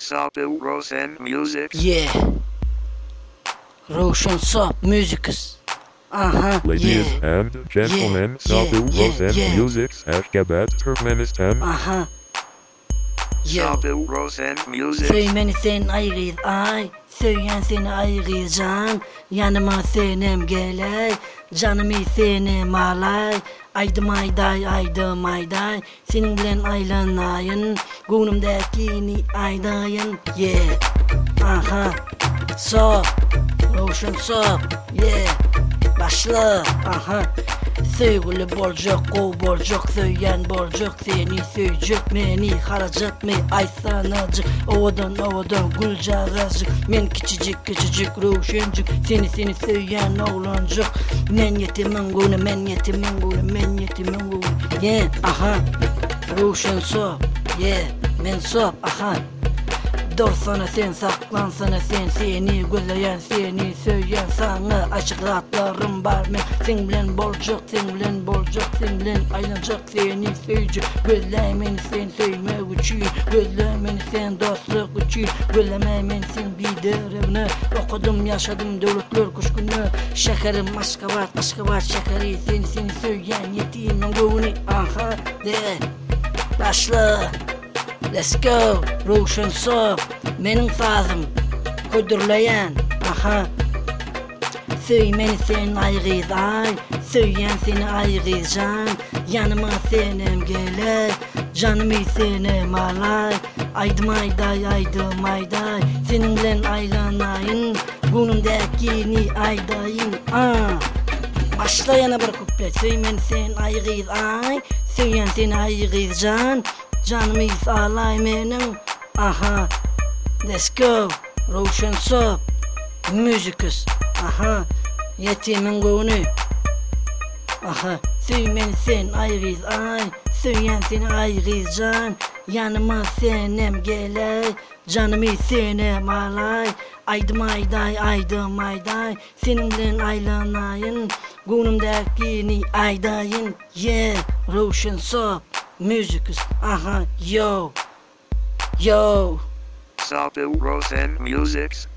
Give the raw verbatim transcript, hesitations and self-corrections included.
Sabu Rosen Music. Yeah. Roshan Sop Musics. Uh-huh. Ladies Yeah. and gentlemen, Yeah, Sabu yeah, Rosen yeah. Musics Ashgabat Turkmenistan. Uh-huh. Yo. Sabu Rosen Music. Söymeni sen ayrıyız ay, söyleyen seni ayrıyacağım. Yanıma senem geley, canımı senem alay. Aydım ayday, aydım ayday, senin bilen aylanayın. Gunumdakini aydayın, yeah. Aha, so, Roshan so, yeah. Başla, aha. Söyle borcuk, kov borcuk, söyleyen borcuk. Seni söyleyecek, beni haracak mı? Ay sanacık, ovadan ovadan gülcağızcık. Men küçücük küçücük Roshancık, seni seni söyleyen oğlancık. Men yetimin gülü, men yetimin gülü, men yetimin gülü. Yeah, aha, Roshan so, yeah, men so, aha. Dur sana sen, saklan sana sen, seni gözleyen, seni söyleyen sana aşıklatlarım var mı? Sen bilen bolcuk, sen bilen bolcuk, sen bilen aylanacak, seni söyleyecek. Gözlemeni sen söyleme uçuyor, gözlemeni sen dostluk uçuyor. Gözlemeni sen bir derevne, okudum yaşadım devletler kuşkunu. Şekerim aşka var, aşka var şekeri, seni seni söyleyen yetimin gönlü. Aha de, başla. Let's go, Roshan so, benim sazım, ködürleyen, aha. Söymeni sen ayrıyız ay, söyleyen seni ayrıyacağım. Yanıma senem geley, canımı senem alay. Aydım ayday, aydım ayday, senin bilen aylanayın. Gunumdakini aydayın, ah. Başla yana bir kuplet, söymeni sen ayrıyız ay, söyleyen seni ayrıyacağım. Canımı sağlay benim, aha. Let's go, Roshan so, Musics, aha. Yetimin gönlü, aha. Söymeni sen ayrıyız ay, söyleyen seni ayrıyacaksın. Yanıma senem geley, canımı senem alay. Aydım ayday, aydım ayday, senin bilen aylanayın. Gunumdakini aydayın, yeah. Roshan so, Musics, aha, yo, yo. Sabu Rosen Music.